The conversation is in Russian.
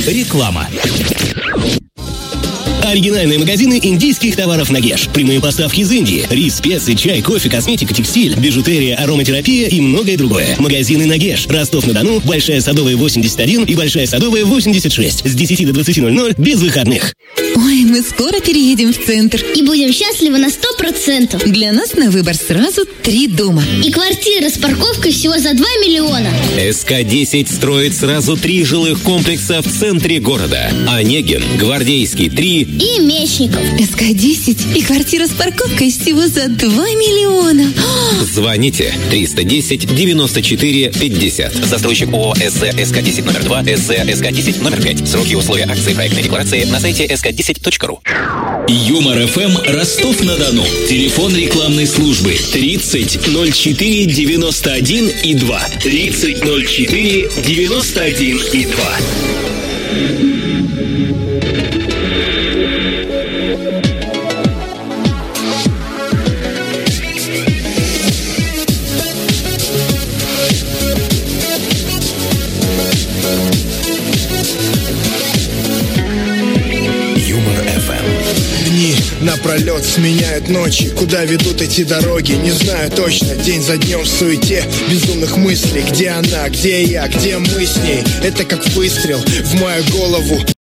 Реклама. Оригинальные магазины индийских товаров «Нагеш». Прямые поставки из Индии. Рис, специи, чай, кофе, косметика, текстиль, бижутерия, ароматерапия и многое другое. Магазины «Нагеш». Ростов-на-Дону, Большая Садовая, 81 и Большая Садовая, 86. С 10 до 20:00 без выходных. Ой, мы скоро переедем в центр. И будем счастливы на 100%. Для нас на выбор сразу 3 дома. И квартира с парковкой всего за 2 миллиона. СК-10 строит сразу 3 жилых комплекса в центре города. Онегин, Гвардейский, 3 и Мечников. СК-10 и квартира с парковкой всего за 2 миллиона. Звоните 310 94 50. Застройщик ООО СЗ СК-10 номер 2, СЗ СК-10 номер 5. Сроки и условия акции проектной декларации на сайте sk10.ru. Юмор ФМ Ростов-на-Дону. Телефон рекламной службы 30 04 91 и 2. 30 04 91 и 2. Напролет сменяют ночи. Куда ведут эти дороги, не знаю точно. День за днем в суете безумных мыслей. Где она, где я, где мы с ней? Это как выстрел в мою голову.